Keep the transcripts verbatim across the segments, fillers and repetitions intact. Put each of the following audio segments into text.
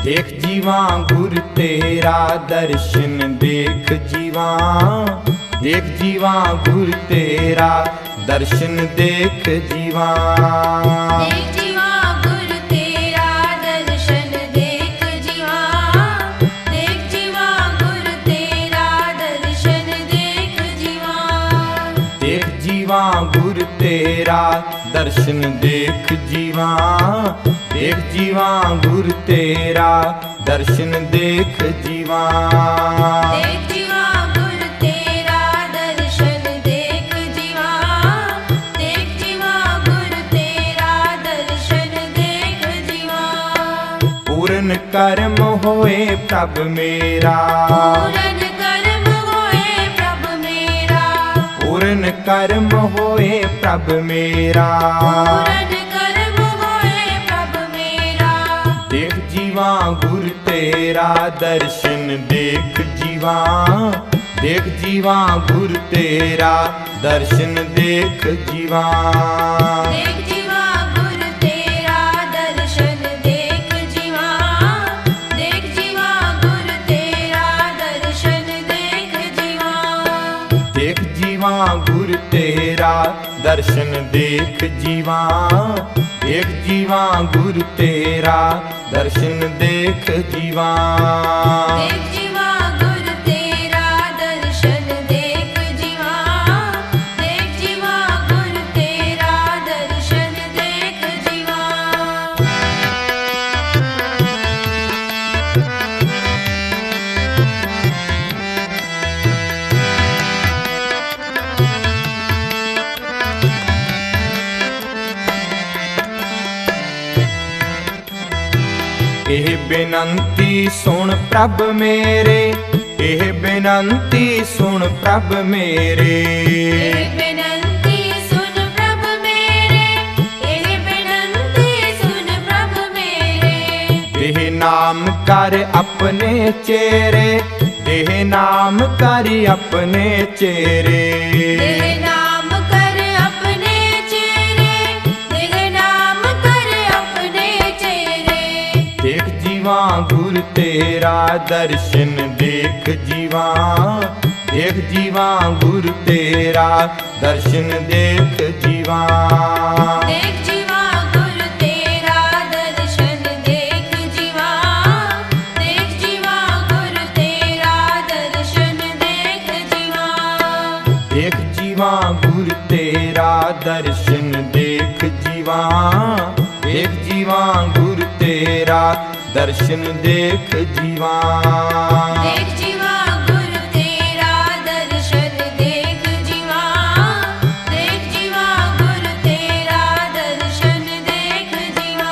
देख जीवा गुर तेरा दर्शन देख जीवा, देख जीवा गुर तेरा दर्शन देख जीवा। देख जीवा गुर तेरा दर्शन देख जीवा, देख जीवा गुर तेरा दर्शन देख जीवा। देख जीवा गुर तेरा दर्शन देख जीवा, देख जीवा गुर तेरा दर्शन देख जीवा। देख जीवा गुर तेरा दर्शन देख जीवा, देख जीवा गुर तेरा दर्शन देख जीवा। पूर्ण कर्म होए प्रभ मेरा, पूर्ण कर्म होए प्रभ मेरा, पूर्ण कर्म होए प्रभ मेरा। पूर्ण कर्म होए प्रभ मेरा। देख जीवा गुर तेरा दर्शन देख जीवा, देख जीवा गुर तेरा दर्शन देख जीवा। देख जीवा गुर तेरा दर्शन देख जीवा, देख जीवा गुर तेरा दर्शन देख जीवा। देख जीवा गुर तेरा दर्शन देख जीवा, देख जीवा गुर तेरा दर्शन देख जीवा। देख जीवा गुर तेरा दर्शन देख जीवा, देख जीवा गुर तेरा दर्शन देख जीवा। एह बेनंती सुन प्रभ मेरे, एह बेनंती सुन प्रभ मेरे। एह बेनंती सुन प्रभ मेरे, एह बेनंती सुन प्रभ मेरे। देह नाम कर अपने चेरे, देह नाम कर अपने चेरे। देह नाम कर अपने चेहरे, देह नाम कर अपने चेहरे। देख जीवा गुर तेरा दर्शन देख जीवा, देख जीवा गुर तेरा दर्शन देख जीवा। देख जीवा गुर तेरा दर्शन देख जीवा, देख जीवा गुर तेरा दर्शन देख जीवा। देख जीवा गुर तेरा दर्शन देख जीवा, देख जीवा गुर तेरा दर्शन देख जीवा। देख जीवा गुर तेरा दर्शन देख जीवा, देख जीवा गुर तेरा दर्शन देख जीवा।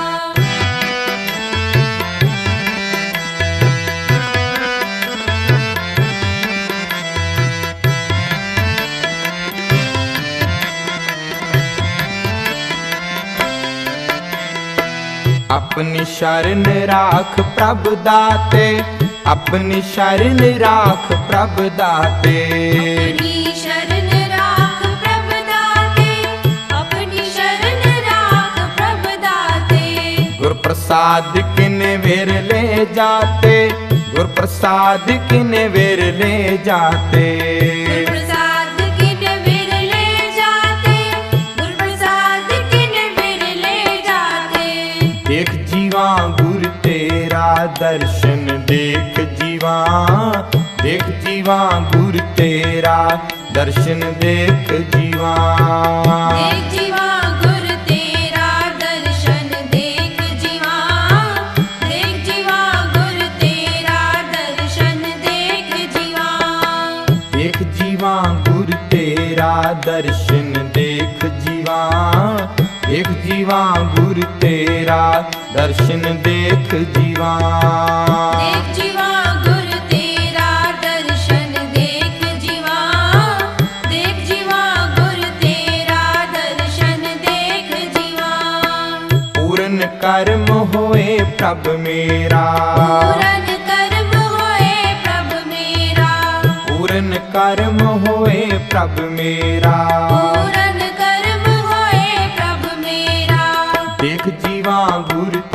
अपनी शरण राख प्रभ दाते, अपनी शरण राख प्रभ दाते। अपनी शरण राख प्रभ दाते, अपनी शरण राख प्रभ दाते। गुर प्रसाद किन वेर ले जाते, गुर प्रसाद किन वेर ले जाते। गुर प्रसाद किन वेर ले जाते, गुर प्रसाद किन वेर ले जाते। देख जीवा गुर तेरा दर्शन देख जीवा, देख जीवा गुर तेरा दर्शन देख जीवा। देख जीवा गुर तेरा दर्शन देख जीवा, देख जीवा गुर तेरा दर्शन देख जीवा। देख जीवा गुर तेरा दर्शन देख जीवा, देख जीवा गुर तेरा दर्शन देख जीवा। देख जीवा गुर तेरा दर्शन देख जीवा, देख जीवा गुर तेरा दर्शन देख जीवा। पूर्ण कर्म होए प्रभ मेरा, पूर्ण कर्म होए प्रभ मेरा, पूर्ण कर्म होए प्रभ मेरा। पूर्ण कर्म होए प्रभ मेरा। देख जीवा गुर तेरा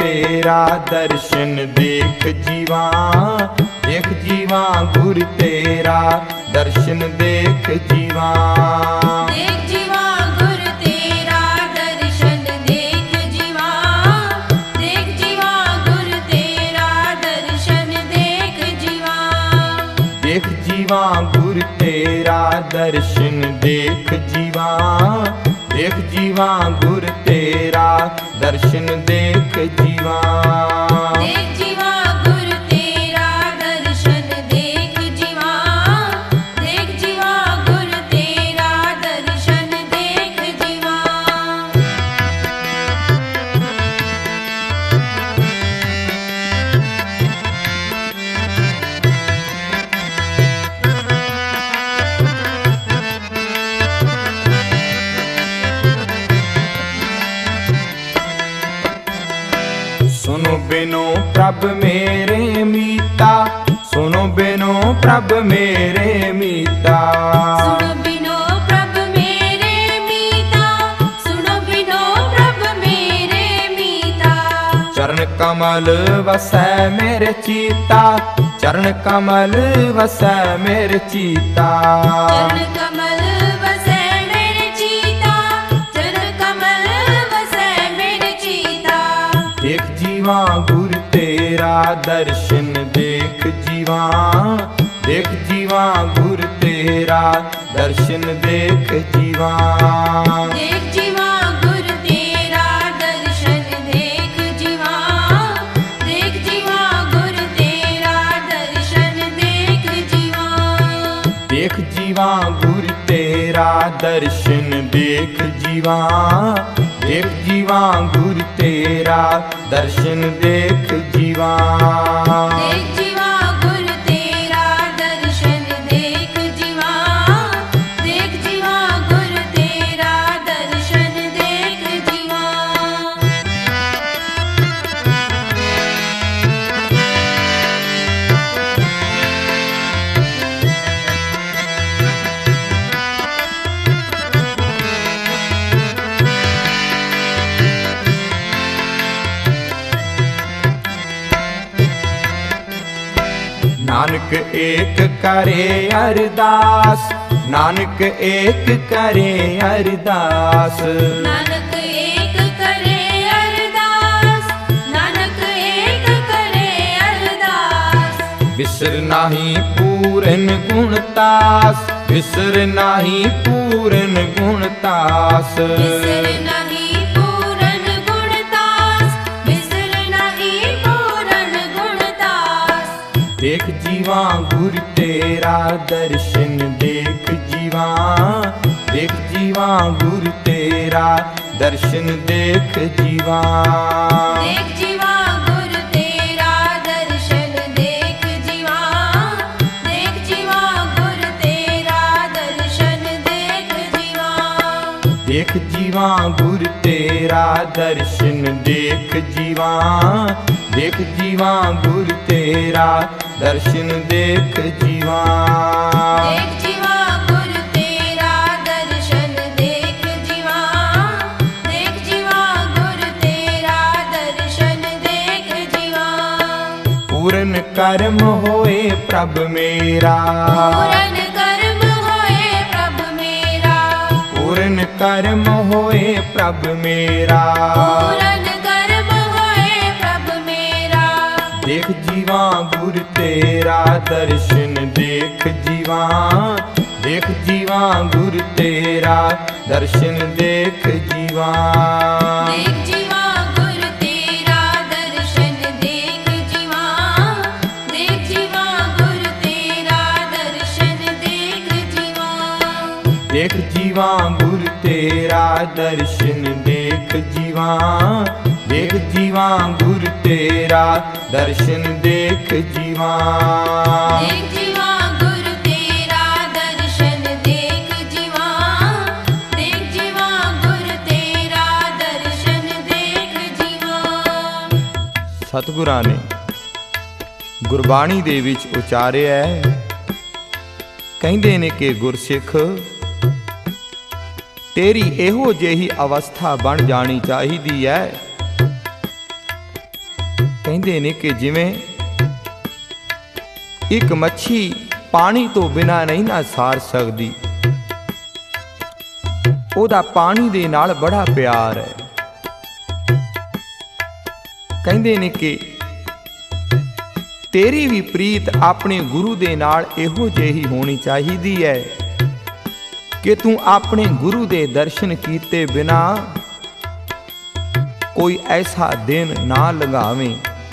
तेरा दर्शन देख जीवा, देख जीवा गुर तेरा दर्शन देख जीवा। देख जीवा गुर तेरा दर्शन देख जीवा, देख जीवा गुर तेरा दर्शन देख जीवा। देख जीवा गुर तेरा दर्शन देख जीवा, देख जीवा गुर तेरा दर्शन देख जीवा। देख जीवा गुर तेरा दर्शन देख जीवा, देख जीवा गुर तेरा दर्शन देख जीवा। सुनो बिनो प्रभ मेरे मीता, सुनो बिनो प्रभ मेरे मीता। सुनो बिनो प्रभ मेरे मीता, सुनो बिनो प्रभ मेरे मीता। चरण कमल वसै मेरे चीता, चरण कमल वसै मेरे चीता। चरण कमल वसै मेरे चीता, चरण कमल वसै मेरे चीता। देख जीवा गुर तेरा दर्शन देख जीवा, देख जीवा गुर तेरा दर्शन देख जीवा। देख जीवा गुर तेरा दर्शन देख जीवा, देख जीवा गुर तेरा दर्शन देख जीवा। देख जीवा गुर तेरा दर्शन देख जीवा, देख जीवा गुर तेरा दर्शन देख जीवा। देख जीवा गुर तेरा दर्शन देख जीवा, देख जीवा गुर तेरा दर्शन देख जीवा। नानक एक करे अरदास, नानक एक करे अरदास। नानक एक करे अरदास, नानक एक करे अरदास। बिसर नाही पूरन गुणतास, बिसर नाही पूरन गुणतास। बिसर नहीं पूरन गुणतास, बिसर नहीं पूरन गुणतास। देख जीवा गुर तेरा दर्शन देख जीवा, देख जीवा गुर तेरा दर्शन देख जीवा। देख जीवा गुर तेरा दर्शन देख जीवा, देख जीवा गुर तेरा दर्शन देख जीवा। देख जीवा गुर तेरा दर्शन देख जीवा, देख जीवा गुर तेरा दर्शन देख जीवा। देख जीवा गुर तेरा दर्शन देख जीवा, देख जीवा गुर तेरा दर्शन देख जीवा। पूरन कर्म होए प्रभ मेरा, पूरन कर्म होए प्रभ मेरा, पूरन कर्म होए प्रभ मेरा। पूरन कर्म होए प्रभ मेरा। देख जीवा गुर तेरा दर्शन देख जीवा, देख जीवा गुर तेरा दर्शन देख जीवा। देख जीवा गुर तेरा दर्शन देख जीवा, देख जीवा गुर तेरा दर्शन देख जीवा। देख जीवा गुर तेरा दर्शन देख जीवा, देख जीवा गुर तेरा दर्शन देख जीवा। देख जीवा गुर तेरा दर्शन देख जीवा, देख जीवा गुर तेरा दर्शन देख जीवा। ਸਤਿਗੁਰਾਂ ਨੇ ਗੁਰਬਾਣੀ ਦੇ ਵਿੱਚ ਉਚਾਰਿਆ ਹੈ, ਕਹਿੰਦੇ ਨੇ ਕਿ ਗੁਰਸਿੱਖ ਤੇਰੀ ਇਹੋ ਜਿਹੀ ਅਵਸਥਾ ਬਣ ਜਾਣੀ ਚਾਹੀਦੀ ਹੈ ਕਹਿੰਦੇ ਨੇ ਕਿ ਜਿਵੇਂ ਇੱਕ ਮੱਛੀ ਪਾਣੀ ਤੋਂ ਬਿਨਾਂ ਨਹੀਂ ਨਾ ਸਾਰ ਸਕਦੀ, ਉਹਦਾ ਪਾਣੀ ਦੇ ਨਾਲ ਬੜਾ ਪਿਆਰ ਹੈ। ਕਹਿੰਦੇ ਨੇ ਕਿ ਤੇਰੀ ਵੀ ਪ੍ਰੀਤ ਆਪਣੇ ਗੁਰੂ ਦੇ ਨਾਲ ਇਹੋ ਜਿਹੀ ਹੋਣੀ ਚਾਹੀਦੀ ਹੈ ਕਿ ਤੂੰ ਆਪਣੇ ਗੁਰੂ ਦੇ ਦਰਸ਼ਨ ਕੀਤੇ ਬਿਨਾ ਕੋਈ ਐਸਾ ਦਿਨ ਨਾ ਲੰਘਾਵੇਂ।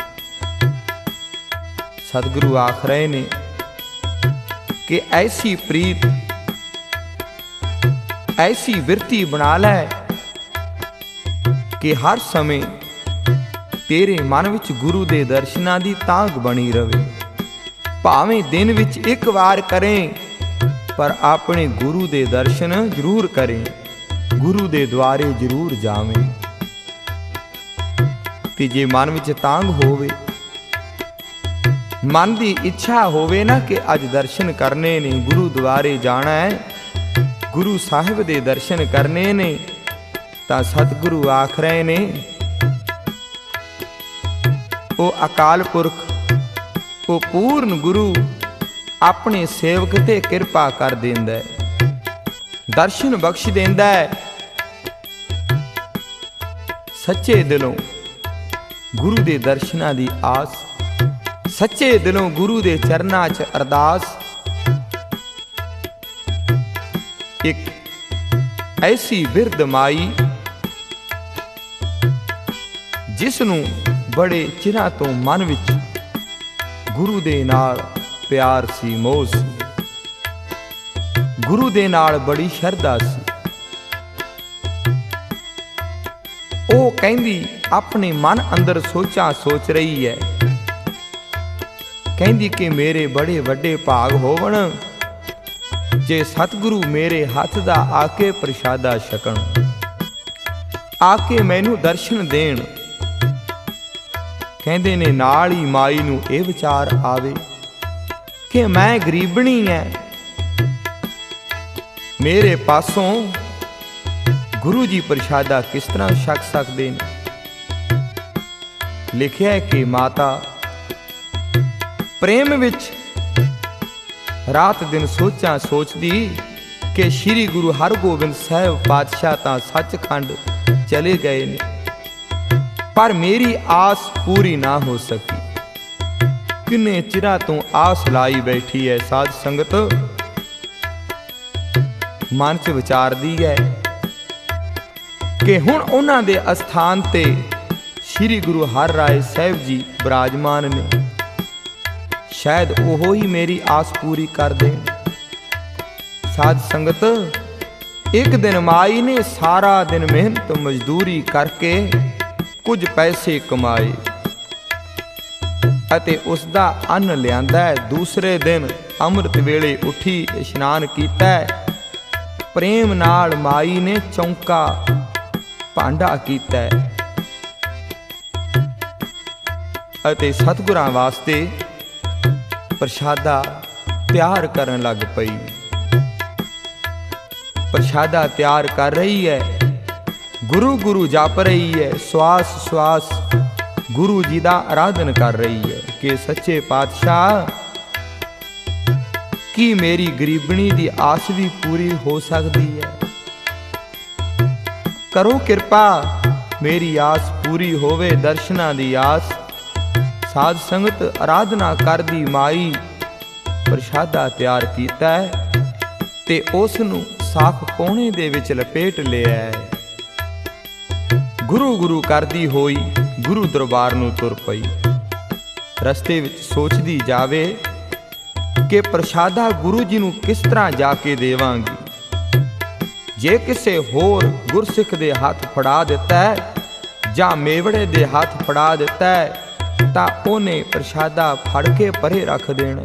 ਸਤਿਗੁਰੂ ਆਖ ਰਹੇ ਨੇ ਕਿ ਐਸੀ ਪ੍ਰੀਤ, ਐਸੀ ਬਿਰਤੀ ਬਣਾ ਲੈ ਕਿ ਹਰ ਸਮੇਂ ਤੇਰੇ ਮਨ ਵਿੱਚ ਗੁਰੂ ਦੇ ਦਰਸ਼ਨਾਂ ਦੀ ਤਾਂਘ ਬਣੀ ਰਵੇ। ਭਾਵੇਂ ਦਿਨ ਵਿੱਚ ਇੱਕ ਵਾਰ ਕਰੇ, ਪਰ ਆਪਣੇ ਗੁਰੂ ਦੇ ਦਰਸ਼ਨ ਜ਼ਰੂਰ ਕਰੇ, ਗੁਰੂ ਦੇ ਦੁਆਰੇ ਜ਼ਰੂਰ ਜਾਵੇਂ। ਤੇ ਜੇ ਮਨ ਵਿੱਚ ਤਾਂਘ ਹੋਵੇ, ਮਨ ਦੀ ਇੱਛਾ ਹੋਵੇ ਨਾ ਕਿ ਅੱਜ ਦਰਸ਼ਨ ਕਰਨੇ ਨੇ, ਗੁਰੂ ਦੁਆਰੇ ਜਾਣਾ ਹੈ, ਗੁਰੂ ਸਾਹਿਬ ਦੇ ਦਰਸ਼ਨ ਕਰਨੇ ਨੇ, ਤਾਂ ਸਤਿਗੁਰੂ ਆਖ ਰਹੇ ਨੇ ਉਹ ਅਕਾਲ ਪੁਰਖ, ਉਹ ਪੂਰਨ ਗੁਰੂ ਆਪਣੇ ਸੇਵਕ ਤੇ ਕਿਰਪਾ ਕਰ ਦਿੰਦਾ ਹੈ, ਦਰਸ਼ਨ ਬਖਸ਼ ਦਿੰਦਾ ਹੈ। ਸੱਚੇ ਦਿਲੋਂ ਗੁਰੂ ਦੇ ਦਰਸ਼ਨਾਂ ਦੀ ਆਸ, ਸੱਚੇ ਦਿਲੋਂ ਗੁਰੂ ਦੇ ਚਰਨਾਂ 'ਚ ਅਰਦਾਸ। ਇੱਕ ਐਸੀ ਬਿਰਧ ਮਾਈ ਜਿਸ ਨੂੰ ਬੜੇ ਚਿਰਾਂ ਤੋਂ ਮਨ ਵਿੱਚ ਗੁਰੂ ਦੇ ਨਾਲ ਪਿਆਰ ਸੀ, ਮੋਹ ਸੀ, ਗੁਰੂ ਦੇ ਨਾਲ ਬੜੀ ਸ਼ਰਧਾ ਸੀ। ਉਹ ਕਹਿੰਦੀ ਆਪਣੇ ਮਨ ਅੰਦਰ ਸੋਚਾਂ ਸੋਚ ਰਹੀ ਹੈ, ਕਹਿੰਦੀ ਕਿ ਮੇਰੇ ਬੜੇ ਵੱਡੇ ਭਾਗ ਹੋਵਣ ਜੇ ਸਤਿਗੁਰੂ ਮੇਰੇ ਹੱਥ ਦਾ ਆ ਕੇ ਪ੍ਰਸ਼ਾਦਾ ਛਕਣ, ਆ ਕੇ ਮੈਨੂੰ ਦਰਸ਼ਨ ਦੇਣ। ਕਹਿੰਦੇ ਨੇ ਨਾਲ ਹੀ ਮਾਈ ਨੂੰ ਇਹ ਵਿਚਾਰ ਆਵੇ ਕਿ ਮੈਂ ਗਰੀਬਣੀ ਐ, ਮੇਰੇ ਪਾਸੋਂ ਗੁਰੂ ਜੀ ਪ੍ਰਸ਼ਾਦਾ ਕਿਸ ਤਰ੍ਹਾਂ ਛਕ ਸਕਦੇ ਨੇ। ਲਿਖਿਆ ਹੈ ਕਿ ਮਾਤਾ ਪ੍ਰੇਮ ਵਿੱਚ ਰਾਤ ਦਿਨ ਸੋਚਾਂ ਸੋਚਦੀ ਕਿ ਸ੍ਰੀ ਗੁਰੂ ਹਰਗੋਬਿੰਦ ਸਾਹਿਬ ਪਾਤਸ਼ਾਹ ਤਾਂ ਸੱਚਖੰਡ ਚਲੇ ਗਏ ਨੇ, ਪਰ ਮੇਰੀ ਆਸ ਪੂਰੀ ਨਾ ਹੋ ਸਕੀ। ਕਿੰਨੇ ਚਿਰਾਂ ਤੋਂ ਆਸ ਲਾਈ ਬੈਠੀ ਹੈ ਸਾਧ ਸੰਗਤ, ਮਨ 'ਚ ਵਿਚਾਰਦੀ ਹੈ ਕਿ ਹੁਣ ਉਹਨਾਂ ਦੇ ਅਸਥਾਨ ਤੇ ਸ੍ਰੀ ਗੁਰੂ ਹਰਿਰਾਏ ਸਾਹਿਬ ਜੀ ਬਿਰਾਜਮਾਨ ਨੇ, ਸ਼ਾਇਦ ਉਹ ਹੀ ਮੇਰੀ ਆਸ ਪੂਰੀ ਕਰ ਦੇਣ। ਸਾਧ ਸੰਗਤ, ਇੱਕ ਦਿਨ ਮਾਈ ਨੇ ਸਾਰਾ ਦਿਨ ਮਿਹਨਤ ਮਜ਼ਦੂਰੀ ਕਰਕੇ ਕੁਝ ਪੈਸੇ ਕਮਾਏ ਅਤੇ ਉਸ ਦਾ ਅੰਨ ਲਿਆਂਦਾ ਹੈ। ਦੂਸਰੇ ਦਿਨ ਅੰਮ੍ਰਿਤ ਵੇਲੇ ਉੱਠੀ, ਇਸ਼ਨਾਨ ਕੀਤਾ, ਪ੍ਰੇਮ ਨਾਲ ਮਾਈ ਨੇ ਚੌਂਕਾ ਭਾਂਡਾ ਕੀਤਾ ਅਤੇ ਸਤਿਗੁਰਾਂ ਵਾਸਤੇ ਪ੍ਰਸ਼ਾਦਾ ਤਿਆਰ ਕਰਨ ਲੱਗ ਪਈ। ਪ੍ਰਸ਼ਾਦਾ ਤਿਆਰ ਕਰ ਰਹੀ ਹੈ, ਗੁਰੂ ਗੁਰੂ ਜਪ ਰਹੀ ਹੈ, ਸਵਾਸ ਸਵਾਸ ਗੁਰੂ ਜੀ ਦਾ ਆਰਾਧਨ ਕਰ ਰਹੀ ਹੈ ਕਿ ਸੱਚੇ ਪਾਤਸ਼ਾਹ, ਕੀ ਮੇਰੀ ਗਰੀਬਣੀ ਦੀ ਆਸ ਵੀ ਪੂਰੀ ਹੋ ਸਕਦੀ ਹੈ? ਕਰੋ ਕਿਰਪਾ, ਮੇਰੀ ਆਸ ਪੂਰੀ ਹੋਵੇ, ਦਰਸ਼ਨਾਂ ਦੀ ਆਸ। ਸਾਧ ਸੰਗਤ, ਆਰਾਧਨਾ ਕਰਦੀ ਮਾਈ ਪ੍ਰਸ਼ਾਦਾ ਤਿਆਰ ਕੀਤਾ ਹੈ ਤੇ ਉਸ ਨੂੰ ਸਾਖ ਕੋਣੇ ਦੇ ਵਿੱਚ ਲਪੇਟ ਲਿਆ ਹੈ। ਗੁਰੂ ਗੁਰੂ ਕਰਦੀ ਹੋਈ ਗੁਰੂ ਦਰਬਾਰ ਨੂੰ ਤੁਰ ਪਈ। ਰਸਤੇ ਵਿੱਚ ਸੋਚਦੀ ਜਾਵੇ ਕਿ ਪ੍ਰਸ਼ਾਦਾ ਗੁਰੂ ਜੀ ਨੂੰ ਕਿਸ ਤਰ੍ਹਾਂ ਜਾ ਕੇ ਦੇਵਾਂਗੀ। ਜੇ ਕਿਸੇ ਹੋਰ ਗੁਰਸਿੱਖ ਦੇ ਹੱਥ ਫੜਾ ਦਿੱਤਾ ਹੈ ਜਾਂ ਮੇਵੜੇ ਦੇ ਹੱਥ ਫੜਾ ਦਿੱਤਾ ਹੈ ਤਾਂ ਉਹਨੇ ਪ੍ਰਸ਼ਾਦਾ ਫੜ ਕੇ ਪਰੇ ਰੱਖ ਦੇਣਾ,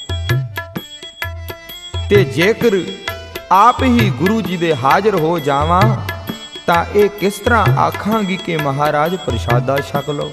ਤੇ ਜੇਕਰ ਆਪ ਹੀ ਗੁਰੂ ਜੀ ਦੇ ਹਾਜ਼ਰ ਹੋ ਜਾਵਾਂ ਤਾਂ ਇਹ ਕਿਸ ਤਰ੍ਹਾਂ ਆਖਾਂਗੀ ਕਿ ਮਹਾਰਾਜ ਪ੍ਰਸ਼ਾਦਾ ਛਕ ਲਓ।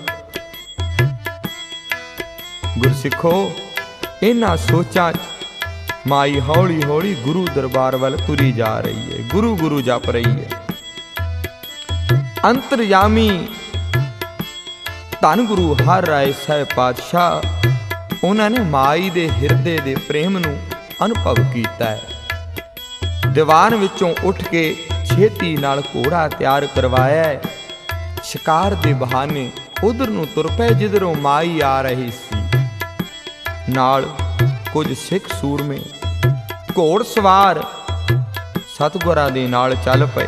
ਗੁਰਸਿੱਖੋ, ਇਹਨਾਂ ਸੋਚਾਂ ਮਾਈ ਹੌਲੀ ਹੌਲੀ ਗੁਰੂ ਦਰਬਾਰ ਵੱਲ ਤੁਰੀ ਜਾ ਰਹੀ ਹੈ, ਗੁਰੂ ਗੁਰੂ ਜਪ ਰਹੀ ਹੈ। ਅੰਤਰਯਾਮੀ ਧੰਨ ਗੁਰੂ ਹਰ ਰਾਏ ਸਾਹਿਬ ਪਾਤਸ਼ਾਹ ਉਹਨਾਂ ਨੇ ਮਾਈ ਦੇ ਹਿਰਦੇ ਦੇ ਪ੍ਰੇਮ ਨੂੰ ਅਨੁਭਵ ਕੀਤਾ ਹੈ। ਦੀਵਾਨ ਵਿੱਚੋਂ ਉੱਠ ਕੇ ਛੇਤੀ ਨਾਲ ਘੋੜਾ ਤਿਆਰ ਕਰਵਾਇਆ ਹੈ। ਸ਼ਿਕਾਰ ਦੇ ਬਹਾਨੇ ਉਧਰ ਨੂੰ ਤੁਰ ਪਏ ਜਿੱਧਰੋਂ ਮਾਈ ਆ ਰਹੀ ਸੀ। ਨਾਲ ਕੁਝ ਸਿੱਖ ਸੂਰਮੇ ਘੋੜ ਸਵਾਰ ਸਤਿਗੁਰਾਂ ਦੇ ਨਾਲ ਚੱਲ ਪਏ।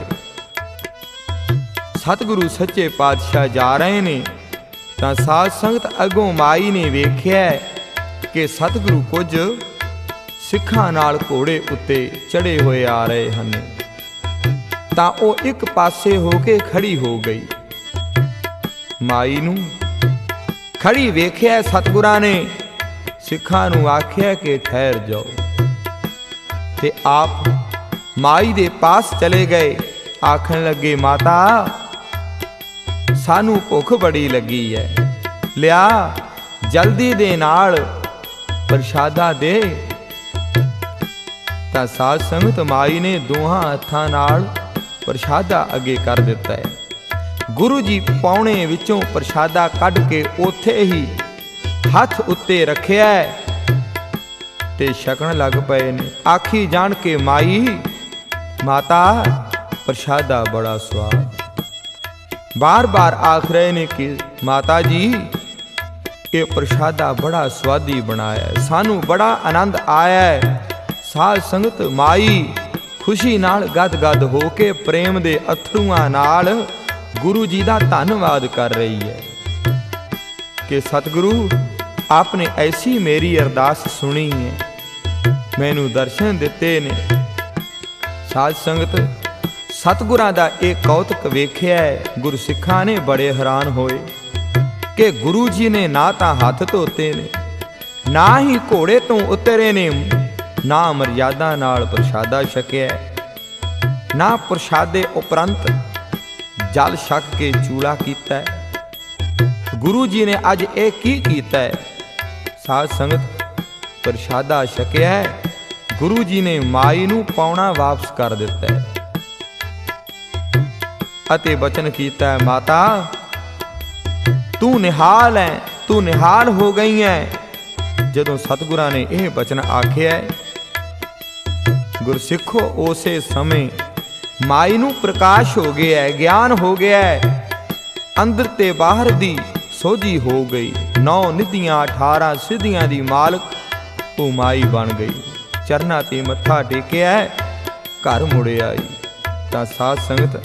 ਸਤਿਗੁਰੂ ਸੱਚੇ ਪਾਤਸ਼ਾਹ ਜਾ ਰਹੇ ਨੇ ਤਾਂ ਸਾਧ ਸੰਗਤ ਅੱਗੋਂ ਮਾਈ ਨੇ ਵੇਖਿਆ ਕਿ ਸਤਿਗੁਰੂ ਕੁਝ ਸਿੱਖਾਂ ਨਾਲ ਘੋੜੇ ਉੱਤੇ ਚੜੇ ਹੋਏ ਆ ਰਹੇ ਹਨ। ਤਾਂ ਉਹ ਇੱਕ ਪਾਸੇ ਹੋ ਕੇ ਖੜੀ ਹੋ ਗਈ। ਮਾਈ ਨੂੰ ਖੜੀ ਵੇਖਿਆ ਸਤਿਗੁਰਾਂ ਨੇ ਸਿੱਖਾਂ ਨੂੰ ਆਖਿਆ ਕਿ ਠਹਿਰ ਜਾਓ, ਤੇ ਆਪ ਮਾਈ ਦੇ ਪਾਸ ਚਲੇ ਗਏ। ਆਖਣ ਲੱਗੇ, ਮਾਤਾ ਸਾਨੂੰ ਭੁੱਖ ਬੜੀ ਲੱਗੀ ਹੈ, ਲਿਆ ਜਲਦੀ ਦੇ ਨਾਲ ਪ੍ਰਸ਼ਾਦਾ ਦੇ। ਤਾਂ ਸਾਧ ਸੰਗਤ ਮਾਈ ਨੇ ਦੋਹਾਂ ਹੱਥਾਂ ਨਾਲ ਪ੍ਰਸ਼ਾਦਾ ਅੱਗੇ ਕਰ ਦਿੱਤਾ ਹੈ। ਗੁਰੂ ਜੀ ਪੌਣੇ ਵਿੱਚੋਂ ਪ੍ਰਸ਼ਾਦਾ ਕੱਢ ਕੇ ਉੱਥੇ ਹੀ ਹੱਥ ਉੱਤੇ ਰੱਖਿਆ ਤੇ ਛਕਣ ਲੱਗ ਪਏ ਨੇ। ਆਖੀ ਜਾਣ ਕੇ ਮਾਈ, ਮਾਤਾ ਪ੍ਰਸ਼ਾਦਾ ਬੜਾ ਸਵਾਦ। ਬਾਰ ਬਾਰ ਆਖ ਰਹੇ ਨੇ ਕਿ ਮਾਤਾ ਜੀ ਇਹ ਪ੍ਰਸ਼ਾਦਾ ਬੜਾ ਸਵਾਦੀ ਬਣਾਇਆ, ਸਾਨੂੰ ਬੜਾ ਆਨੰਦ ਆਇਆ ਹੈ। ਸਾਧ ਸੰਗਤ ਮਾਈ ਖੁਸ਼ੀ ਨਾਲ ਗਦ-ਗਦ ਹੋ ਕੇ ਪ੍ਰੇਮ ਦੇ ਅਥਰੂਆਂ ਨਾਲ ਗੁਰੂ ਜੀ ਦਾ ਧੰਨਵਾਦ ਕਰ ਰਹੀ ਹੈ ਕਿ ਸਤਿਗੁਰੂ ਆਪਨੇ ਐਸੀ ਮੇਰੀ ਅਰਦਾਸ ਸੁਣੀ ਹੈ, ਮੈਨੂੰ ਦਰਸ਼ਨ ਦਿੱਤੇ ਨੇ। ਸਾਧ ਸੰਗਤ ਸਤਿਗੁਰਾਂ ਦਾ ਇਹ ਕੌਤਕ ਵੇਖਿਆ, ਗੁਰਸਿੱਖਾਂ ਨੇ ਬੜੇ ਹੈਰਾਨ ਹੋਏ ਕਿ ਗੁਰੂ ਜੀ ਨੇ ਨਾ ਤਾਂ ਹੱਥ ਧੋਤੇ ਨੇ, ਨਾ ਹੀ ਘੋੜੇ ਤੋਂ ਉਤਰੇ ਨੇ, ਨਾ ਮਰਜ਼ਾਦਾ ਨਾਲ ਪ੍ਰਸ਼ਾਦਾ ਛਕਿਆ, ਨਾ ਪ੍ਰਸ਼ਾਦੇ ਉਪਰੰਤ ਜਲ ਛਕ ਕੇ ਚੂਲਾ ਕੀਤਾ। ਗੁਰੂ ਜੀ ਨੇ ਅੱਜ ਇਹ ਕੀ ਕੀਤਾ? ਸਾਧ ਸੰਗਤ ਪ੍ਰਸ਼ਾਦਾ ਛਕਿਆ, ਗੁਰੂ ਜੀ ਨੇ ਮਾਈ ਨੂੰ ਪਾਉਣਾ ਵਾਪਸ ਕਰ ਦਿੱਤਾ ਅਤੇ ਬਚਨ ਕੀਤਾ, ਮਾਤਾ ਤੂੰ ਨਿਹਾਲ ਹੈ, ਤੂੰ ਨਿਹਾਲ ਹੋ ਗਈ ਹੈ। ਜਦੋਂ ਸਤਿਗੁਰਾਂ ਨੇ ਇਹ ਬਚਨ ਆਖਿਆ, ਗੁਰਸਿੱਖੋ ਉਸੇ ਸਮੇਂ ਮਾਈ ਨੂੰ ਪ੍ਰਕਾਸ਼ ਹੋ ਗਿਆ, ਗਿਆਨ ਹੋ ਗਿਆ, ਅੰਦਰ ਤੇ ਬਾਹਰ ਦੀ ਸੋਝੀ ਹੋ ਗਈ। ਨੌ ਨਿਧੀਆਂ ਅਠਾਰਾਂ ਸਿੱਧੀਆਂ ਦੀ ਮਾਲਕ ਉਹ ਮਾਈ ਬਣ ਗਈ। ਚਰਨਾਂ ਤੇ ਮੱਥਾ ਟੇਕਿਆ, ਘਰ ਮੁੜ ਆਈ। ਤਾਂ ਸਾਧ ਸੰਗਤ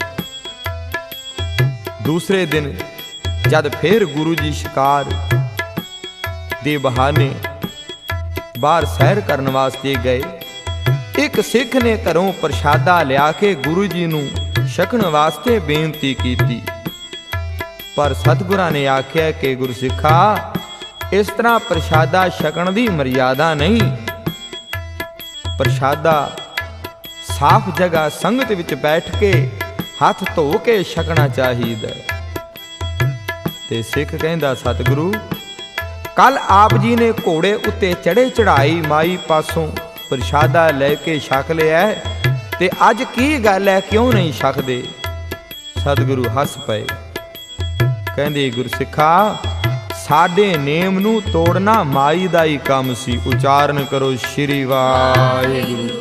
ਦੂਸਰੇ ਦਿਨ ਜਦ ਫਿਰ ਗੁਰੂ ਜੀ ਸ਼ਿਕਾਰ ਦੇ ਬਹਾਨੇ ਬਾਹਰ ਸੈਰ ਕਰਨ ਵਾਸਤੇ ਗਏ, ਇੱਕ ਸਿੱਖ ਨੇ ਘਰੋਂ ਪ੍ਰਸ਼ਾਦਾ ਲਿਆ ਕੇ ਗੁਰੂ ਜੀ ਨੂੰ ਛਕਣ ਵਾਸਤੇ ਬੇਨਤੀ ਕੀਤੀ। ਪਰ ਸਤਿਗੁਰਾਂ ਨੇ ਆਖਿਆ ਕਿ ਗੁਰਸਿੱਖਾ, ਇਸ ਤਰ੍ਹਾਂ ਪ੍ਰਸ਼ਾਦਾ ਛਕਣ ਦੀ ਮਰਿਆਦਾ ਨਹੀਂ। ਪ੍ਰਸ਼ਾਦਾ ਸਾਫ਼ ਜਗ੍ਹਾ ਸੰਗਤ ਵਿੱਚ ਬੈਠ ਕੇ ਹੱਥ ਧੋ ਕੇ ਛਕਣਾ ਚਾਹੀਦਾ। ਤੇ ਸਿੱਖ ਕਹਿੰਦਾ, ਸਤਿਗੁਰੂ ਕੱਲ ਆਪ ਜੀ ਨੇ ਘੋੜੇ ਉੱਤੇ ਚੜੇ ਚੜਾਈ ਮਾਈ ਪਾਸੋਂ ਪ੍ਰਸ਼ਾਦਾ ਲੈ ਕੇ ਛਕ ਲਿਆ, ਤੇ ਅੱਜ ਕੀ ਗੱਲ ਹੈ, ਕਿਉਂ ਨਹੀਂ ਛਕਦੇ? ਸਤਿਗੁਰੂ ਹੱਸ ਪਏ, ਕਹਿੰਦੇ, ਗੁਰਸਿੱਖਾ ਸਾਡੇ ਨੇਮ ਨੂੰ ਤੋੜਨਾ ਮਾਈ ਦਾ ਹੀ ਕੰਮ ਸੀ। ਉਚਾਰਨ ਕਰੋ ਸ਼੍ਰੀ ਵਾਹਿਗੁਰੂ।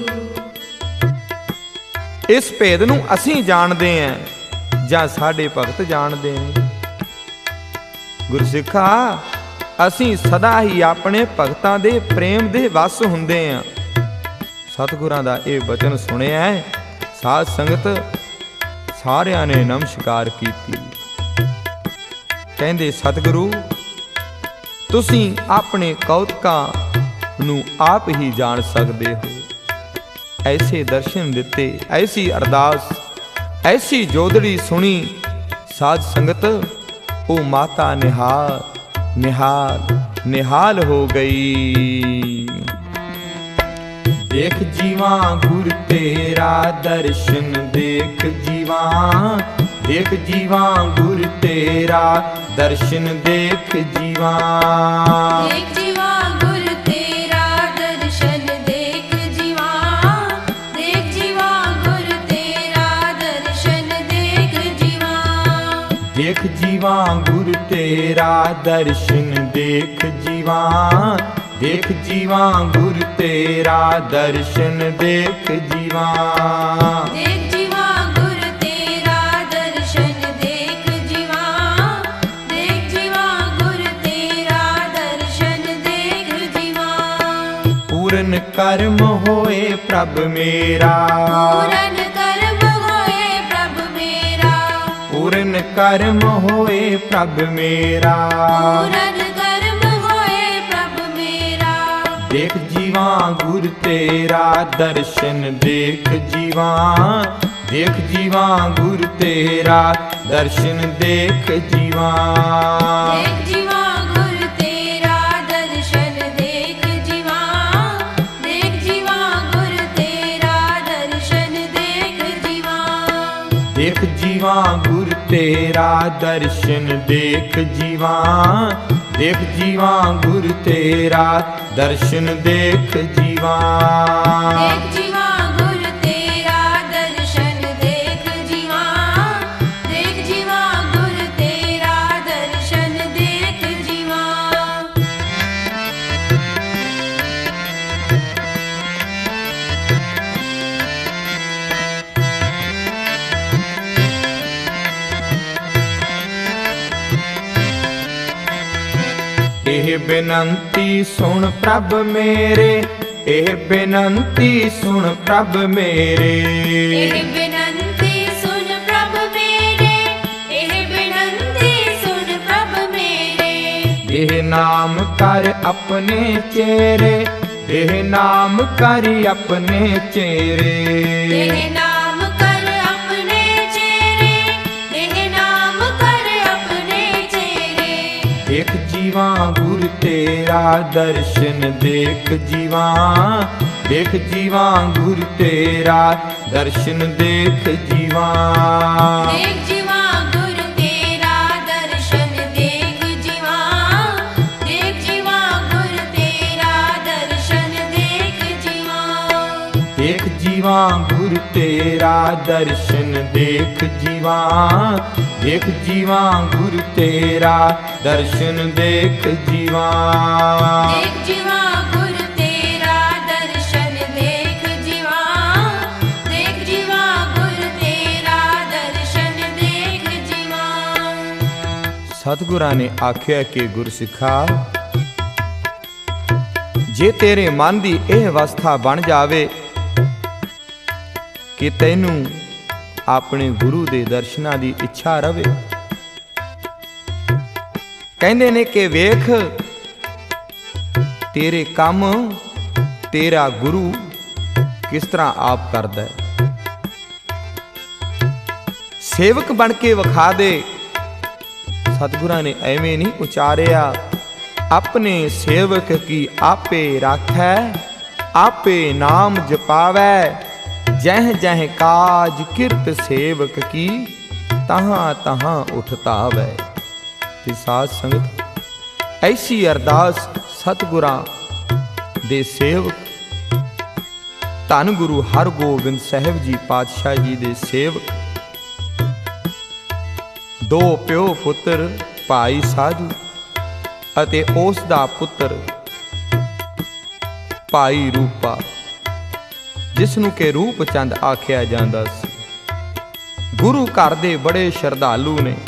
ਇਸ ਭੇਦ ਨੂੰ ਅਸੀਂ ਜਾਣਦੇ ਹਾਂ ਜਾਂ ਸਾਡੇ ਭਗਤ ਜਾਣਦੇ ਨੇ? ਗੁਰਸਿੱਖਾ ਅਸੀਂ ਸਦਾ ਹੀ ਆਪਣੇ ਭਗਤਾਂ ਦੇ ਪ੍ਰੇਮ ਦੇ ਵਸ ਹੁੰਦੇ ਹਾਂ। ਸਤਿਗੁਰਾਂ ਦਾ ਇਹ ਬਚਨ ਸੁਣਿਆ, ਸਾਧ ਸੰਗਤ ਸਾਰਿਆਂ ਨੇ ਨਮਸਕਾਰ ਕੀਤੀ। ਕਹਿੰਦੇ, ਸਤਿਗੁਰੂ ਤੁਸੀਂ ਆਪਣੇ ਕੌਤਕਾਂ ਨੂੰ ਆਪ ਹੀ ਜਾਣ ਸਕਦੇ ਹੋ। ਐਸੇ ਦਰਸ਼ਨ ਦਿੱਤੇ, ਐਸੀ ਅਰਦਾਸ, ਐਸੀ ਜੋਦੜੀ ਸੁਣੀ। ਸਾਧ ਸੰਗਤ ਉਹ ਮਾਤਾ ਨਿਹਾਲ ਨਿਹਾਲ ਨਿਹਾਲ ਹੋ ਗਈ। ਦੇਖ ਜੀਵਾਂ ਗੁਰ ਤੇਰਾ ਦਰਸ਼ਨ, ਦੇਖ ਜੀਵਾਂ, ਦੇਖ ਜੀਵਾਂ ਗੁਰ ਤੇਰਾ ਦਰਸ਼ਨ, ਦੇਖ ਜੀਵਾਂ, ਦੇਖ ਜੀਵਾਂ ਗੁਰ ਤੇਰਾ ਦਰਸ਼ਨ, ਦੇਖ ਜੀਵਾਂ, ਦੇਖ ਜੀਵਾਂ ਗੁਰ ਤੇਰਾ ਦਰਸ਼ਨ, ਦੇਖ ਜੀਵਾਂ, ਦੇਖ ਜੀਵਾਂ ਗੁਰ ਤੇ तेरा दर्शन देख जीवा, देख जीवा गुर तेरा दर्शन देख जीवा। देख जीवा गुर तेरा दर्शन देख जीवा, देख जीवा गुर तेरा दर्शन देख जीवा। पूरन कर्म होए प्रभ मेरा, पूरन कर्म होए प्रभ मेरा, पूरन कर्म होए प्रभ मेरा। पूरन कर्म होए प्रभ मेरा। देख जीवा गुर तेरा दर्शन देख जीवा, देख जीवा गुर तेरा दर्शन देख जीवा। देख जीवा गुर तेरा दर्शन देख जीवा, देख जीवा गुर तेरा दर्शन देख जीवा। देख जीवा गुर तेरा दर्शन देख जीवा, देख जीवा गुर तेरा दर्शन देख जीवा। देख जीवा गुर तेरा दर्शन देख जीवा, देख जीवा गुर तेरा दर्शन देख जीवा। ਇਹ ਬੇਨੰਤੀ ਸੁਣ ਪ੍ਰਭ ਮੇਰੇ, ਇਹ ਬੇਨੰਤੀ ਸੁਣ ਪ੍ਰਭ ਮੇਰੇ। ਇਹ ਬੇਨੰਤੀ ਸੁਣ ਪ੍ਰਭ ਮੇਰੇ, ਇਹ ਬੇਨੰਤੀ ਸੁਣ ਪ੍ਰਭ ਮੇਰੇ। ਇਹ ਨਾਮ ਕਰ ਆਪਣੇ ਚਿਹਰੇ, ਇਹ ਨਾਮ ਕਰ ਆਪਣੇ ਚਿਹਰੇ। ਇਹ ਨਾਮ ਕਰ ਆਪਣੇ ਚਿਹਰੇ, ਇਹ ਨਾਮ ਕਰ ਆਪਣੇ ਚਿਹਰੇ। ਦੇਖ जीवा गुर तेरा दर्शन देख जीवा, देख जीवा गुर तेरा दर्शन देख जीवा। देख जीवा गुर तेरा दर्शन देख जीवा, देख जीवा गुर तेरा दर्शन देख जीवा। देख जीवा गुर तेरा दर्शन देख जीवा, देख जीवा गुर तेरा दर्शन देख जीवा। देख जीवा गुर तेरा दर्शन देख जीवा, देख जीवा गुर तेरा दर्शन देख जीवा। सतगुरां ने आख्या कि गुरसिखा, जे तेरे मन दी ਇਹ ਅਵਸਥਾ ਬਣ ਜਾਵੇ ਕਿ ਤੈਨੂੰ ਆਪਣੇ ਗੁਰੂ ਦੇ ਦਰਸ਼ਨਾਂ ਦੀ ਇੱਛਾ ਰਵੇ। ਕਹਿੰਦੇ ਨੇ ਕਿ ਵੇਖ ਤੇਰੇ ਕੰਮ ਤੇਰਾ ਗੁਰੂ ਕਿਸ ਤਰ੍ਹਾਂ ਆਪ ਕਰਦਾ ਹੈ। ਸੇਵਕ ਬਣ ਕੇ ਵਿਖਾ ਦੇ। ਸਤਿਗੁਰਾਂ ਨੇ ਐਵੇਂ ਨਹੀਂ ਉਚਾਰਿਆ, ਆਪਣੇ ਸੇਵਕ ਕੀ ਆਪੇ ਰਾਖੈ, ਆਪੇ ਨਾਮ ਜਪਾਵੈ। ਜਹ ਜਹ ਕਾਜ ਕਿਰਤ ਸੇਵਕ ਕੀ, ਤਹਾਂ ਤਹਾਂ ਉਠਤਾਵੈ। ਤੇ ਸਾਧ ਸੰਗਤ ਐਸੀ ਅਰਦਾਸ ਸਤਿਗੁਰਾਂ ਦੇ ਸੇਵਕ ਧੰਨ ਗੁਰੂ ਹਰਗੋਬਿੰਦ ਸਾਹਿਬ ਜੀ ਪਾਤਸ਼ਾਹ ਜੀ ਦੇ ਸੇਵਕ, ਦੋ ਪਿਓ ਪੁੱਤਰ ਭਾਈ ਸਾਧੂ ਅਤੇ ਉਸ ਦਾ ਪੁੱਤਰ ਭਾਈ ਰੂਪਾ, ਜਿਸ ਨੂੰ ਕਿ ਰੂਪ ਚੰਦ ਆਖਿਆ ਜਾਂਦਾ ਸੀ। ਗੁਰੂ ਘਰ ਦੇ ਬੜੇ ਸ਼ਰਧਾਲੂ ਨੇ।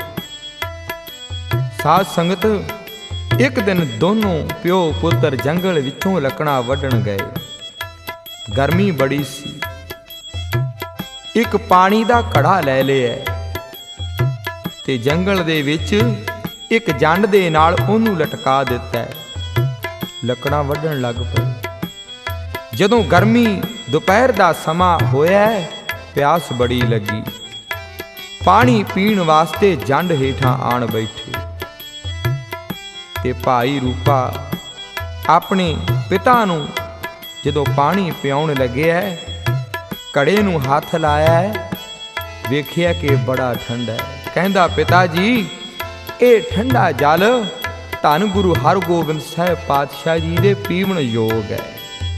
ਸਾਧ ਸੰਗਤ ਇੱਕ ਦਿਨ ਦੋਨੋਂ ਪਿਓ ਪੁੱਤਰ ਜੰਗਲ ਵਿੱਚੋਂ ਲੱਕੜਾਂ ਵੱਢਣ ਗਏ। ਗਰਮੀ ਬੜੀ ਸੀ। ਇੱਕ ਪਾਣੀ ਦਾ ਘੜਾ ਲੈ ਲਿਆ ਤੇ ਜੰਗਲ ਦੇ ਵਿੱਚ ਇੱਕ ਜੰਡ ਦੇ ਨਾਲ ਉਹਨੂੰ ਲਟਕਾ ਦਿੱਤਾ। ਲੱਕੜਾਂ ਵੱਢਣ ਲੱਗ ਪਏ। ਜਦੋਂ ਗਰਮੀ ਦੁਪਹਿਰ ਦਾ ਸਮਾਂ ਹੋਇਆ, ਪਿਆਸ ਬੜੀ ਲੱਗੀ। ਪਾਣੀ ਪੀਣ ਵਾਸਤੇ ਜੰਡ ਹੇਠਾਂ ਆਣ ਬੈਠੇ ਤੇ ਭਾਈ ਰੂਪਾ ਆਪਣੇ ਪਿਤਾ ਨੂੰ ਜਦੋਂ ਪਾਣੀ ਪਿਆਉਣ ਲੱਗਿਆ, ਘੜੇ ਨੂੰ ਹੱਥ ਲਾਇਆ, ਵੇਖਿਆ ਕਿ ਬੜਾ ਠੰਡਾ ਹੈ। ਕਹਿੰਦਾ, ਪਿਤਾ ਜੀ ਇਹ ਠੰਡਾ ਜਲ ਧੰਨ ਗੁਰੂ ਹਰਗੋਬਿੰਦ ਸਾਹਿਬ ਪਾਤਸ਼ਾਹ ਜੀ ਦੇ ਪੀਵਣ ਯੋਗ ਹੈ।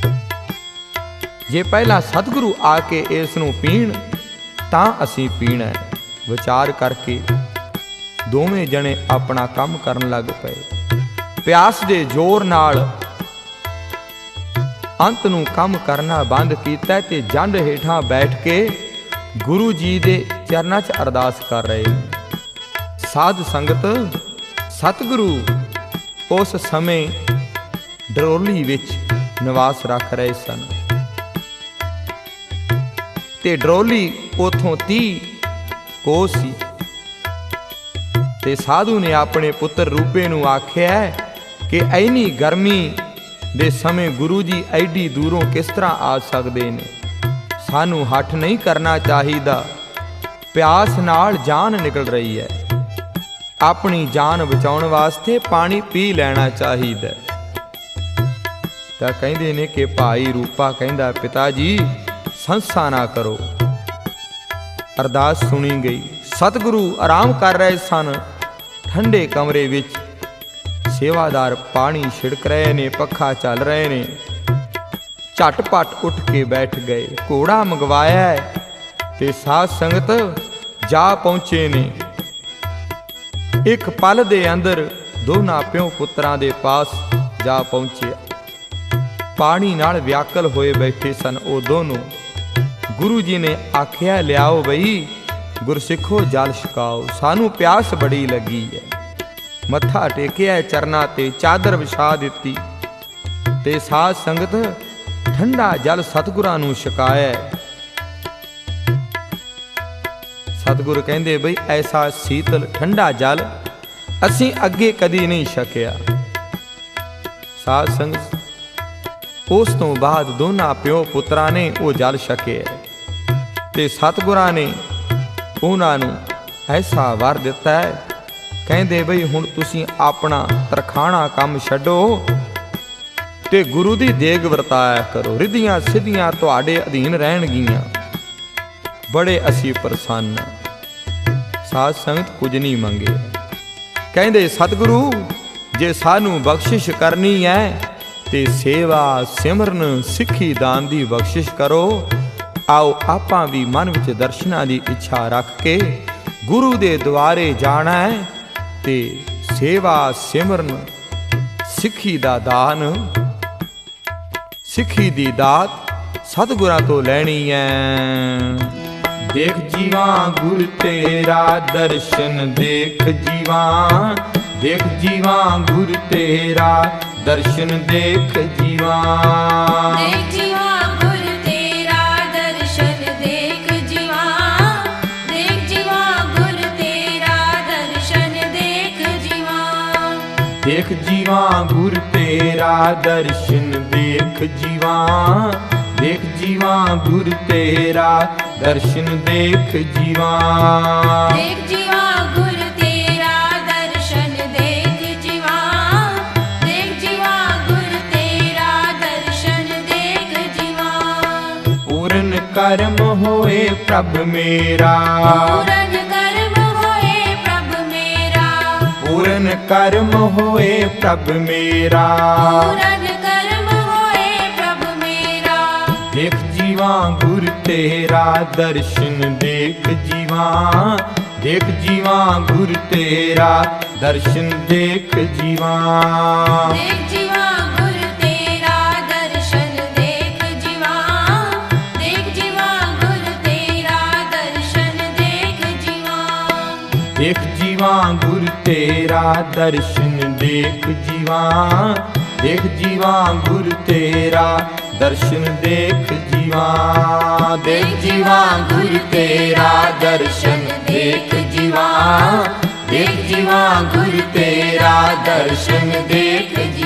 ਜੇ ਪਹਿਲਾਂ ਸਤਿਗੁਰੂ ਆ ਕੇ ਇਸ ਨੂੰ ਪੀਣ ਤਾਂ ਅਸੀਂ ਪੀਣਾ ਹੈ। ਵਿਚਾਰ ਕਰਕੇ ਦੋਵੇਂ ਜਣੇ ਆਪਣਾ ਕੰਮ ਕਰਨ ਲੱਗ ਪਏ। ਪਿਆਸ ਦੇ ਜ਼ੋਰ ਨਾਲ ਅੰਤ ਨੂੰ ਕੰਮ ਕਰਨਾ ਬੰਦ ਕੀਤਾ ਤੇ ਜੰਡ ਹੇਠਾਂ ਬੈਠ ਕੇ ਗੁਰੂ ਜੀ ਦੇ ਚਰਨਾਂ 'ਚ ਅਰਦਾਸ ਕਰ ਰਹੇ ਨੇ। ਸਾਧ ਸੰਗਤ ਸਤਿਗੁਰੂ ਉਸ ਸਮੇਂ ਡਰੋਲੀ ਵਿੱਚ ਨਿਵਾਸ ਰੱਖ ਰਹੇ ਸਨ ਤੇ ਡਰੋਲੀ ਉਥੋਂ ਤੀਹ ਕੋਸ ਸੀ ਤੇ ਸਾਧੂ ਨੇ ਆਪਣੇ ਪੁੱਤਰ ਰੂਪੇ ਨੂੰ ਆਖਿਆ ਕਿ ਐਨੀ ਗਰਮੀ ਦੇ ਸਮੇਂ ਗੁਰੂ ਜੀ ਐਡੀ ਦੂਰੋਂ ਕਿਸ ਤਰ੍ਹਾਂ ਆ ਸਕਦੇ ਨੇ। ਸਾਨੂੰ ਹੱਠ ਨਹੀਂ ਕਰਨਾ ਚਾਹੀਦਾ, ਪਿਆਸ ਨਾਲ ਜਾਨ ਨਿਕਲ ਰਹੀ ਹੈ, ਆਪਣੀ ਜਾਨ ਬਚਾਉਣ ਵਾਸਤੇ ਪਾਣੀ ਪੀ ਲੈਣਾ ਚਾਹੀਦਾ। ਤਾਂ ਕਹਿੰਦੇ ਨੇ ਕਿ ਭਾਈ ਰੂਪਾ ਕਹਿੰਦਾ, ਪਿਤਾ ਜੀ ਸੰਸਾ ਨਾ ਕਰੋ। ਅਰਦਾਸ ਸੁਣੀ ਗਈ। ਸਤਿਗੁਰੂ ਆਰਾਮ ਕਰ ਰਹੇ ਸਨ ਠੰਡੇ ਕਮਰੇ ਵਿੱਚ। ਸੇਵਾਦਾਰ ਪਾਣੀ ਛਿੜਕ ਰਹੇ ਨੇ, ਪੱਖਾ ਚੱਲ ਰਹੇ ਨੇ। ਝਟਪਟ ਉੱਠ ਕੇ ਬੈਠ ਗਏ। ਘੋੜਾ ਮੰਗਵਾਇਆ ਤੇ ਸਾਧ ਸੰਗਤ ਜਾ ਪਹੁੰਚੇ ਨੇ। ਇੱਕ ਪਲ ਦੇ ਅੰਦਰ ਦੋਨਾਂ ਪਿਓ ਪੁੱਤਰਾਂ ਦੇ ਪਾਸ ਜਾ ਪਹੁੰਚਿਆ। ਪਾਣੀ ਨਾਲ ਵਿਆਕਲ ਹੋਏ ਬੈਠੇ ਸਨ ਉਹ ਦੋਨੋਂ। ਗੁਰੂ ਜੀ ਨੇ ਆਖਿਆ, ਲਿਆਓ ਬਈ ਗੁਰਸਿੱਖੋ ਜਲ ਛਕਾਓ, ਸਾਨੂੰ ਪਿਆਸ ਬੜੀ ਲੱਗੀ ਹੈ। ਮੱਥਾ ਟੇਕਿਆ ਚਰਨਾਂ ਤੇ, ਚਾਦਰ ਵਿਛਾ ਦਿੱਤੀ ਤੇ ਸਾਧ ਸੰਗਤ ਠੰਡਾ ਜਲ ਸਤਿਗੁਰਾਂ ਨੂੰ ਛਕਾਇਆ। ਸਤਿਗੁਰ ਕਹਿੰਦੇ, ਬਈ ਐਸਾ ਸੀਤਲ ਠੰਡਾ ਜਲ ਅਸੀਂ ਅੱਗੇ ਕਦੀ ਨਹੀਂ ਛਕਿਆ। ਸਾਧ ਸੰਗਤ ਉਸ ਤੋਂ ਬਾਅਦ ਦੋਨਾਂ ਪਿਓ ਪੁੱਤਰਾਂ ਨੇ ਉਹ ਜਲ ਛਕਿਆ ਤੇ ਸਤਿਗੁਰਾਂ ਨੇ ਉਹਨਾਂ ਨੂੰ ਐਸਾ ਵਰ ਦਿੱਤਾ ਹੈ। ਕਹਿੰਦੇ, ਬਈ ਹੁਣ ਤੁਸੀਂ ਆਪਣਾ ਤਰਖਾਣਾ ਕੰਮ ਛੱਡੋ ਤੇ ਗੁਰੂ ਦੀ ਦੇਗ ਵਰਤਾਇਆ ਕਰੋ, ਰਿੱਧੀਆਂ ਸਿੱਧੀਆਂ ਤੁਹਾਡੇ ਅਧੀਨ ਰਹਿਣਗੀਆਂ। ਬੜੇ ਅਸੀਂ ਪ੍ਰਸੰਨ। ਸਾਧ ਸੰਗਤ ਕੁਝ ਨਹੀਂ ਮੰਗੇ। ਕਹਿੰਦੇ, ਸਤਿਗੁਰੂ ਜੇ ਸਾਨੂੰ ਬਖਸ਼ਿਸ਼ ਕਰਨੀ ਹੈ ਤੇ ਸੇਵਾ ਸਿਮਰਨ ਸਿੱਖੀ ਦਾਨ ਦੀ ਬਖਸ਼ਿਸ਼ ਕਰੋ। ਆਓ ਆਪਾਂ ਵੀ ਮਨ ਵਿੱਚ ਦਰਸ਼ਨਾਂ ਦੀ ਇੱਛਾ ਰੱਖ ਕੇ ਗੁਰੂ ਦੇ ਦੁਆਰੇ ਜਾਣਾ ਹੈ ਤੇ ਸੇਵਾ ਸਿਮਰਨ ਸਿੱਖੀ ਦਾ ਦਾਨ, ਸਿੱਖੀ ਦੀ ਦਾਤ ਸਤਿਗੁਰਾਂ ਤੋਂ ਲੈਣੀ ਹੈ। ਦੇਖ ਜੀਵਾ ਗੁਰ ਤੇਰਾ ਦਰਸ਼ਨ, ਦੇਖ ਜੀਵਾ, ਦੇਖ ਜੀਵਾ ਗੁਰ ਤੇਰਾ ਦਰਸ਼ਨ, ਦੇਖ ਜੀਵਾ। ਦੇਖ ਜੀਵਾ ਗੁਰ ਤੇਰਾ ਦਰਸ਼ਨ, ਦੇਖ ਜੀਵਾ, ਦੇਖ ਜੀਵਾ ਗੁਰ ਤੇਰਾ ਦਰਸ਼ਨ, ਦੇਖ ਜੀਵਾ। ਦੇਖ ਜੀਵਾ ਗੁਰ ਤੇਰਾ ਦਰਸ਼ਨ, ਦੇਖ ਜੀਵਾ, ਦੇਖ ਜੀਵਾ ਗੁਰ ਤੇਰਾ ਦਰਸ਼ਨ, ਦੇਖ ਜੀਵਾ। ਦੇਖ ਜੀਵਾ ਗੁਰ ਤੇਰਾ ਦਰਸ਼ਨ, ਦੇਖ ਜੀਵਾ, ਦੇਖ ਜੀਵਾ ਗੁਰ ਤੇਰਾ ਦਰਸ਼ਨ, ਦੇਖ ਜੀਵਾ। ਪੂਰਨ ਕਰਮ ਹੋਏ ਪ੍ਰਭ ਮੇਰਾ, ਪੂਰਨ ਕਰਮ ਹੋਏ ਪ੍ਰਭ ਮੇਰਾ, ਪੂਰਨ ਕਰਮ ਹੋਏ ਪ੍ਰਭ ਮੇਰਾ। ਪੂਰਨ ਕਰਮ ਹੋਏ ਪ੍ਰਭ ਮੇਰਾ। ਦੇਖ ਜੀਵਾ ਗੁਰ ਤੇਰਾ ਦਰਸ਼ਨ, ਦੇਖ ਜੀਵਾ, ਦੇਖ ਜੀਵਾ ਗੁਰ ਤੇਰਾ ਦਰਸ਼ਨ, ਦੇਖ ਜੀਵਾ। ਦੇਖ ਜੀਵਾ ਗੁਰ ਤੇਰਾ ਦਰਸ਼ਨ, ਦੇਖ ਜੀਵਾ, ਦੇਖ ਜੀਵਾ ਗੁਰ ਤੇਰਾ ਦਰਸ਼ਨ, ਦੇਖ ਜੀਵਾ। ਦੇਖ ਜੀਵਾ ਗੁਰ ਤੇਰਾ ਦਰਸ਼ਨ, ਦੇਖ ਜੀਵਾ, ਦੇਖ ਜੀਵਾ ਗੁਰ ਤੇਰਾ ਦਰਸ਼ਨ, ਦੇਖ ਜੀਵਾ। ਦੇਖ ਜੀਵਾ ਗੁਰ ਤੇਰਾ ਦਰਸ਼ਨ, ਦੇਖ ਜੀਵਾ, ਦੇਖ ਜੀਵਾ ਗੁਰ ਤੇਰਾ ਦਰਸ਼ਨ, ਦੇਖ